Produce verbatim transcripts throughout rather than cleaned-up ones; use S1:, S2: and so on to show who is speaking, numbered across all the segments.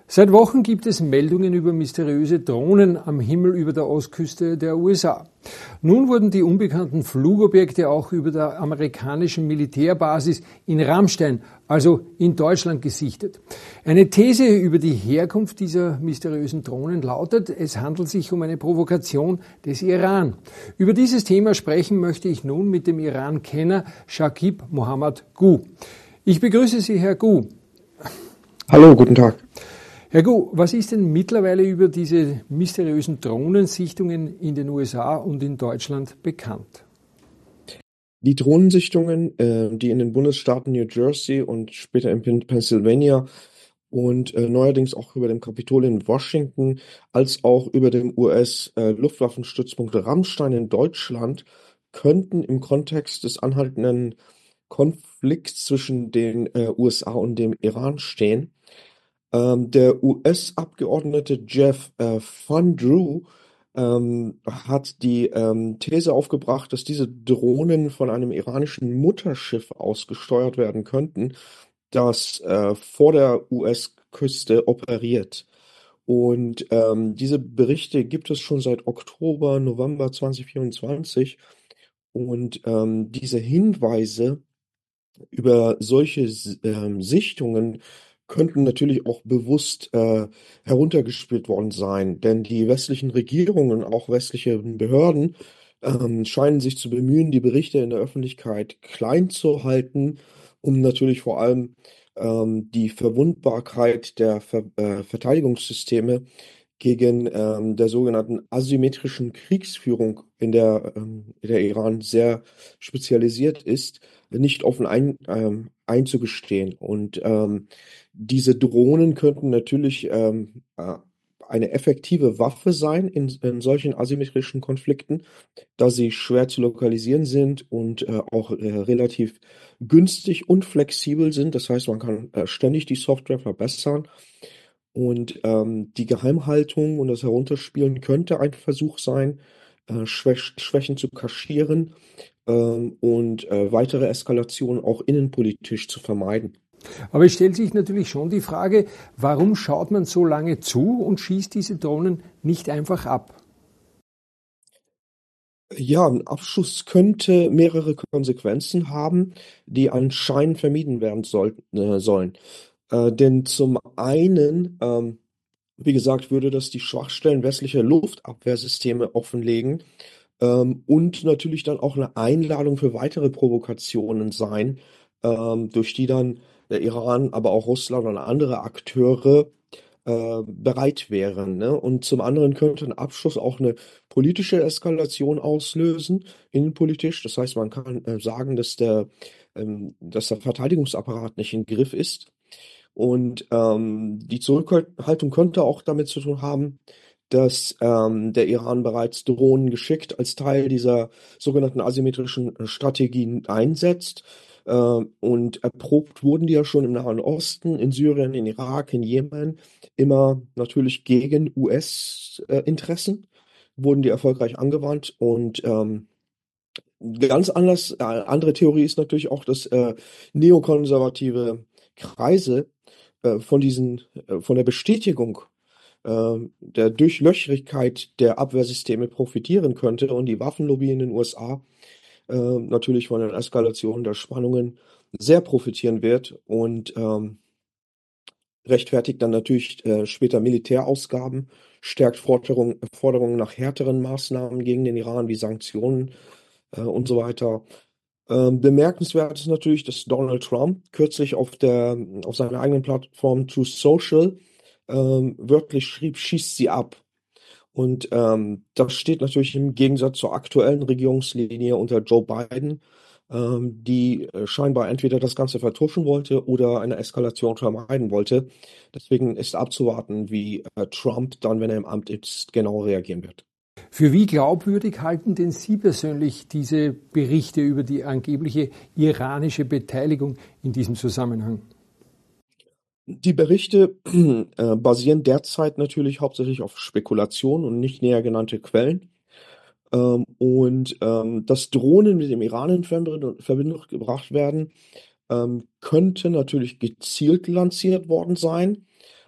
S1: Seit Wochen gibt es Meldungen über mysteriöse Drohnen am Himmel über der Ostküste der U S A. Nun wurden die unbekannten Flugobjekte auch über der amerikanischen Militärbasis in Ramstein, also in Deutschland, gesichtet. Eine These über die Herkunft dieser mysteriösen Drohnen lautet, es handelt sich um eine Provokation des Iran. Über dieses Thema sprechen möchte ich nun mit dem Iran-Kenner Shakib Mohammad Gu. Ich begrüße Sie, Herr Gu.
S2: Hallo, guten Tag.
S1: Herr Gu, was ist denn mittlerweile über diese mysteriösen Drohnensichtungen in den U S A und in Deutschland bekannt?
S2: Die Drohnensichtungen, äh, die in den Bundesstaaten New Jersey und später in Pennsylvania und äh, neuerdings auch über dem Kapitol in Washington, als auch über dem U S-Luftwaffenstützpunkt Ramstein in Deutschland, könnten im Kontext des anhaltenden Konflikts zwischen den äh, U S A und dem Iran stehen. Ähm, der U S-Abgeordnete Jeff äh, Van Drew ähm, hat die ähm, These aufgebracht, dass diese Drohnen von einem iranischen Mutterschiff aus gesteuert werden könnten, das äh, vor der U S-Küste operiert. Und ähm, diese Berichte gibt es schon seit Oktober, November zwanzig vierundzwanzig. Und ähm, diese Hinweise über solche ähm, Sichtungen könnten natürlich auch bewusst äh, heruntergespielt worden sein, denn die westlichen Regierungen, auch westliche Behörden, ähm, scheinen sich zu bemühen, die Berichte in der Öffentlichkeit klein zu halten, um natürlich vor allem ähm, die Verwundbarkeit der Ver äh, Verteidigungssysteme gegen ähm, der sogenannten asymmetrischen Kriegsführung, in der ähm, der Iran sehr spezialisiert ist, nicht offen ein, ähm, einzugestehen. Und ähm, diese Drohnen könnten natürlich ähm, äh, eine effektive Waffe sein in, in solchen asymmetrischen Konflikten, da sie schwer zu lokalisieren sind und äh, auch äh, relativ günstig und flexibel sind. Das heißt, man kann äh, ständig die Software verbessern. Und ähm, die Geheimhaltung und das Herunterspielen könnte ein Versuch sein, äh, Schwäch Schwächen zu kaschieren ähm, und äh, weitere Eskalationen auch innenpolitisch zu vermeiden.
S1: Aber es stellt sich natürlich schon die Frage, warum schaut man so lange zu und schießt diese Drohnen nicht einfach ab?
S2: Ja, ein Abschuss könnte mehrere Konsequenzen haben, die anscheinend vermieden werden sollten, äh, sollen. Äh, denn zum einen, ähm, wie gesagt, würde das die Schwachstellen westlicher Luftabwehrsysteme offenlegen, ähm, und natürlich dann auch eine Einladung für weitere Provokationen sein, ähm, durch die dann der Iran, aber auch Russland und andere Akteure äh, bereit wären. Ne? Und zum anderen könnte ein Abschuss auch eine politische Eskalation auslösen, innenpolitisch. Das heißt, man kann äh, sagen, dass der, ähm, dass der Verteidigungsapparat nicht im Griff ist. Und ähm, die Zurückhaltung könnte auch damit zu tun haben, dass ähm, der Iran bereits Drohnen geschickt als Teil dieser sogenannten asymmetrischen Strategien einsetzt. Äh, und erprobt wurden die ja schon im Nahen Osten, in Syrien, in Irak, in Jemen, immer natürlich gegen U S-Interessen, wurden die erfolgreich angewandt. Und ähm, ganz anders, äh, andere Theorie ist natürlich auch, dass äh, neokonservative Kreise äh, von diesen, äh, von der Bestätigung äh, der Durchlöcherigkeit der Abwehrsysteme profitieren könnte und die Waffenlobby in den U S A äh, natürlich von der Eskalation der Spannungen sehr profitieren wird und ähm, rechtfertigt dann natürlich äh, später Militärausgaben, stärkt Forderungen, Forderungen nach härteren Maßnahmen gegen den Iran wie Sanktionen äh, und so weiter. Ähm, bemerkenswert ist natürlich, dass Donald Trump kürzlich auf der, auf seiner eigenen Plattform Truth Social ähm, wörtlich schrieb, schießt sie ab. Und ähm, das steht natürlich im Gegensatz zur aktuellen Regierungslinie unter Joe Biden, ähm, die äh, scheinbar entweder das Ganze vertuschen wollte oder eine Eskalation vermeiden wollte. Deswegen ist abzuwarten, wie äh, Trump dann, wenn er im Amt ist, genau reagieren wird.
S1: Für wie glaubwürdig halten denn Sie persönlich diese Berichte über die angebliche iranische Beteiligung in diesem Zusammenhang?
S2: Die Berichte äh, basieren derzeit natürlich hauptsächlich auf Spekulation und nicht näher genannte Quellen. Ähm, und ähm, dass Drohnen mit dem Iran in Verbindung Verbindung gebracht werden, ähm, könnte natürlich gezielt lanciert worden sein.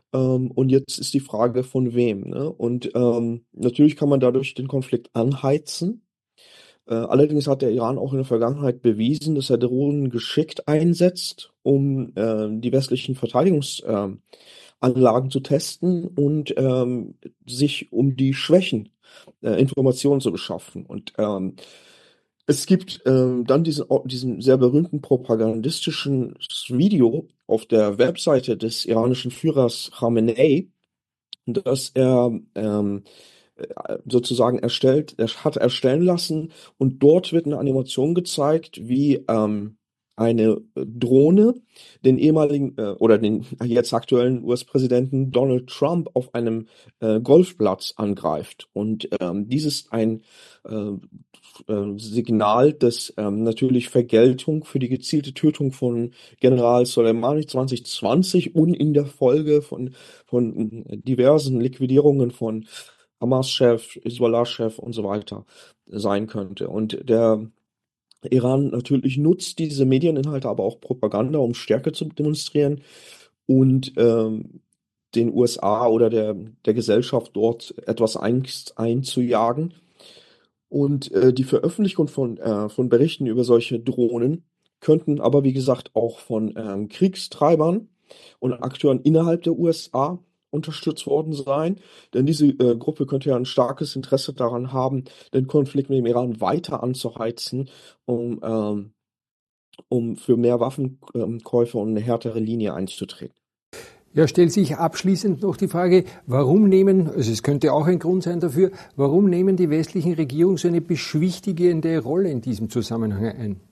S2: Ähm, und jetzt ist die Frage, von wem, ne? Und ähm, natürlich kann man dadurch den Konflikt anheizen. Äh, allerdings hat der Iran auch in der Vergangenheit bewiesen, dass er Drohnen geschickt einsetzt, um äh, die westlichen Verteidigungsanlagen äh, zu testen und ähm, sich um die Schwächen äh, Informationen zu beschaffen. Und ähm, es gibt ähm, dann diesen, diesen sehr berühmten propagandistischen Video auf der Webseite des iranischen Führers Khamenei, dass er ähm, äh, sozusagen erstellt, er hat erstellen lassen, und dort wird eine Animation gezeigt, wie ähm, eine Drohne den ehemaligen äh, oder den jetzt aktuellen U S-Präsidenten Donald Trump auf einem äh, Golfplatz angreift. Und ähm, dies ist ein äh, äh, Signal, das ähm, natürlich Vergeltung für die gezielte Tötung von General Soleimani zwanzig zwanzig und in der Folge von, von diversen Liquidierungen von Hamas-Chef, Hezbollah-Chef und so weiter sein könnte. Und der Iran natürlich nutzt diese Medieninhalte, aber auch Propaganda, um Stärke zu demonstrieren und ähm, den U S A oder der, der Gesellschaft dort etwas Angst einzujagen. Und äh, die Veröffentlichung von, äh, von Berichten über solche Drohnen könnten aber, wie gesagt, auch von ähm, Kriegstreibern und Akteuren innerhalb der U S A unterstützt worden sein. Denn diese äh, Gruppe könnte ja ein starkes Interesse daran haben, den Konflikt mit dem Iran weiter anzuheizen, um, ähm, um für mehr Waffenkäufe und eine härtere Linie einzutreten.
S1: Ja, stellt sich abschließend noch die Frage, warum nehmen, also es könnte auch ein Grund sein dafür, warum nehmen die westlichen Regierungen so eine beschwichtigende Rolle in diesem Zusammenhang ein?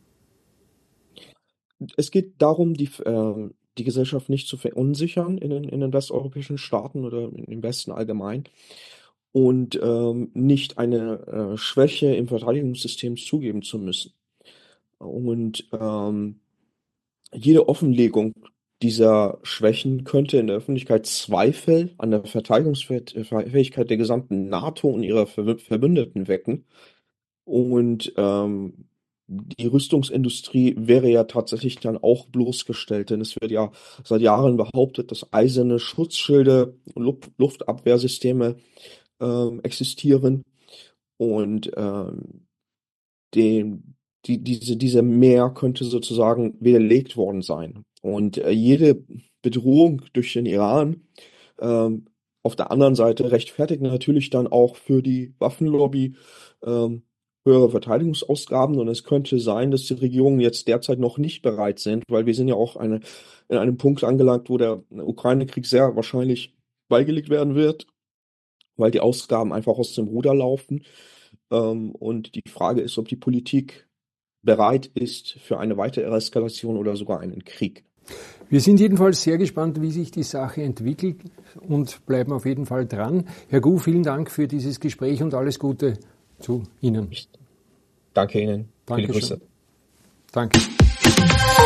S2: Es geht darum, die, äh, die Gesellschaft nicht zu verunsichern in den, in den westeuropäischen Staaten oder im Westen allgemein und ähm, nicht eine äh, Schwäche im Verteidigungssystem zugeben zu müssen. Und ähm, jede Offenlegung dieser Schwächen könnte in der Öffentlichkeit Zweifel an der Verteidigungsfähigkeit der gesamten NATO und ihrer Ver Verbündeten wecken. Und ähm, die Rüstungsindustrie wäre ja tatsächlich dann auch bloßgestellt, denn es wird ja seit Jahren behauptet, dass eiserne Schutzschilde, Luft Luftabwehrsysteme ähm, existieren und ähm, den, die, diese, diese Mehr könnte sozusagen widerlegt worden sein. Und äh, jede Bedrohung durch den Iran ähm, auf der anderen Seite rechtfertigt natürlich dann auch für die Waffenlobby ähm, höhere Verteidigungsausgaben. Und es könnte sein, dass die Regierungen jetzt derzeit noch nicht bereit sind, weil wir sind ja auch eine, in einem Punkt angelangt, wo der Ukraine-Krieg sehr wahrscheinlich beigelegt werden wird, weil die Ausgaben einfach aus dem Ruder laufen. Ähm, und die Frage ist, ob die Politik bereit ist für eine weitere Eskalation oder sogar einen Krieg.
S1: Wir sind jedenfalls sehr gespannt, wie sich die Sache entwickelt und bleiben auf jeden Fall dran. Herr Gu, vielen Dank für dieses Gespräch und alles Gute zu Ihnen.
S2: Ich danke Ihnen.
S1: Danke
S2: Viele Grüße.
S1: Danke.